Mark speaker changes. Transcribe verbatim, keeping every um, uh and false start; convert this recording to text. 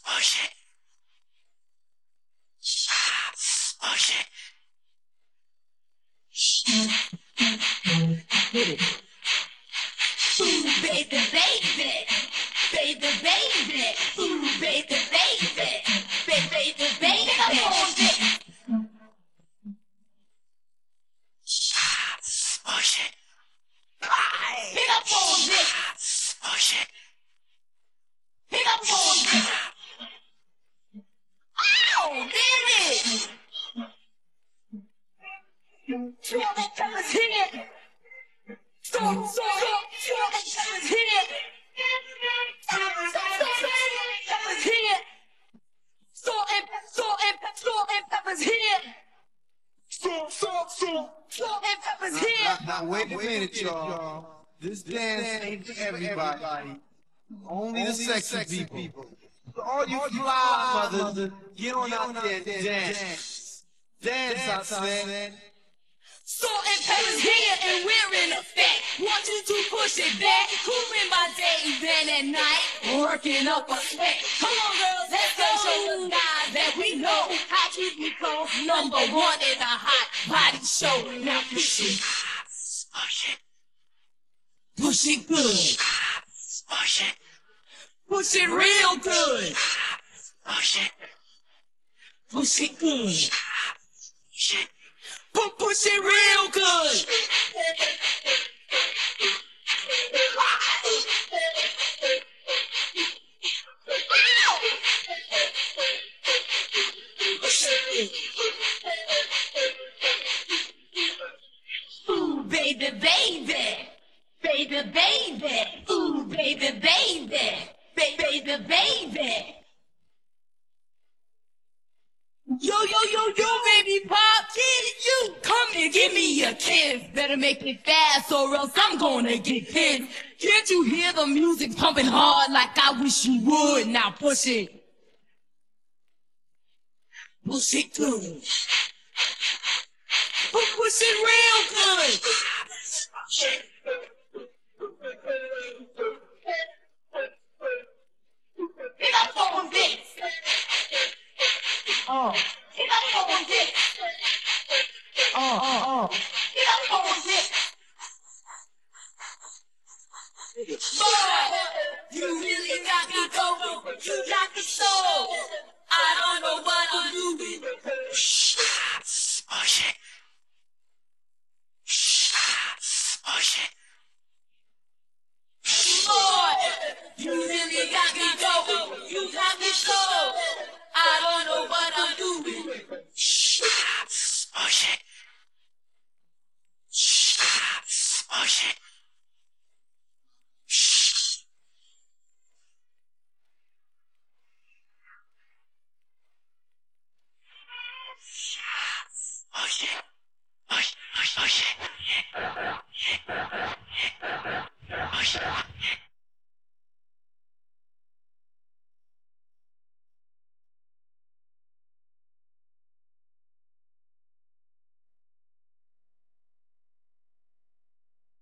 Speaker 1: Oh shit. Oh shit. Ooh, baby, baby. Baby, baby. Ooh, baby, baby. Baby, baby, baby. Come on, baby. Oh shit. Pick up on this. Oh shit. Pick up on this. Ow, damn it. Two of the fellas here. So, so, so, two of the fellas here. So, so, so, so, peppers here. Salt and, salt and, salt and peppers here. Salt, salt, salt, salt and peppers here.
Speaker 2: Now, now wait a minute, y'all. This dance ain't for everybody. Only the sexy people. So all you fly mothers, get on out there and dance. Dance, I said.
Speaker 1: Salt and pepper's here and we're in effect. Want you to push it back. Cooling my days and at night. Working up a sweat. Come on, girls, let's go show the guys that we know how to become number one in a hot body show. Now push it. Oh shit. Push it good. Oh shit. Push it real good. Oh shit. Push it good. Shit. Push it real good. Ooh, baby, baby. Baby, baby. Ooh, baby, baby. Baby, baby, baby. Yo, yo, yo, yo, baby pop, kid, you come and give me a kiss. Better make it fast or else I'm gonna get pissed. Can't you hear the music pumping hard like I wish you would? Now push it. Push it good. Push it real good. Pick up on this. Oh. Pick up on this. Oh, oh, oh. Pick up on this. Boy, you really got me going. You got the soul. I don't know what I'm doing. Oh shit. Oh shit. Boy, you really got me going. You got me soul. I don't know what I'm doing. Oh shit. Oh shit. Oh shit.